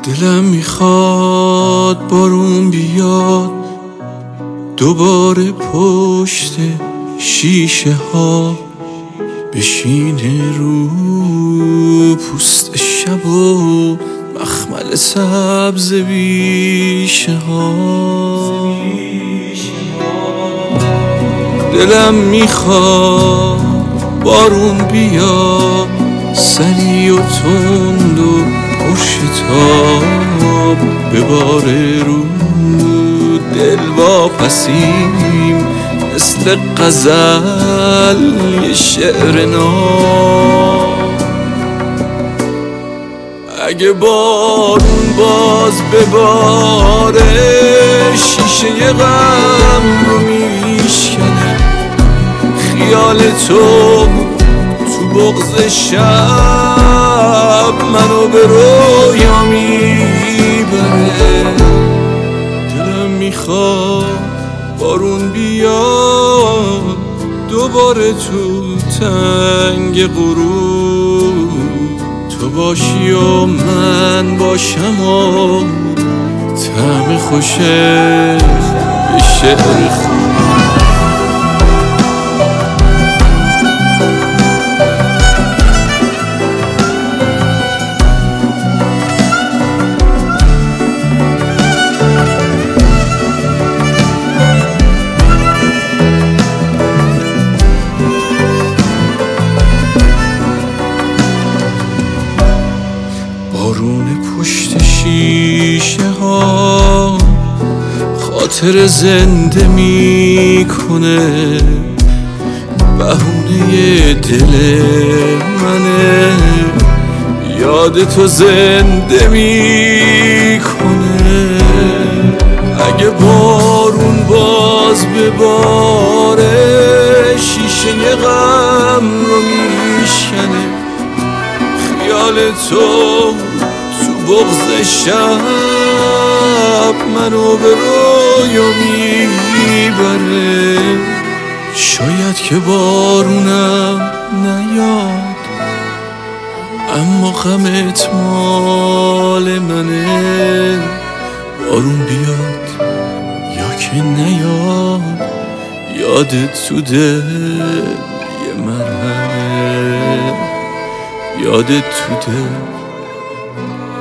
دلم میخواد بارون بیاد دوباره پشت شیشه ها، بشینه رو پوست شب و مخمل سبز بیشه ها. دلم میخواد بارون بیاد سری و تند و پرشتاب، بباره رو دل واپسیم مثل غزل یه شعر ناب. اگه بارون باز بباره شیشه غم رو میشکنه، خیال تو بغض شب منو به رویا میبره. دلم میخواد بارون بیاد دوباره تو تنگ غروب، تو باشی و من باشم و طعم خوشه یه شعر خوب. بارون پشت شیشه ها خاطر زنده میکنه، بهونه دل منه یاد تو زنده میکنه. اگه بارون باز بباره شیشه غم رو میشکنه، خیال تو بغض شب منو به رویا میبره. شاید که بارونم نیاد اما غمت مال منه. بارون بیاد یا که نیاد یادت تو دل یه مرهمه، یادت تو دل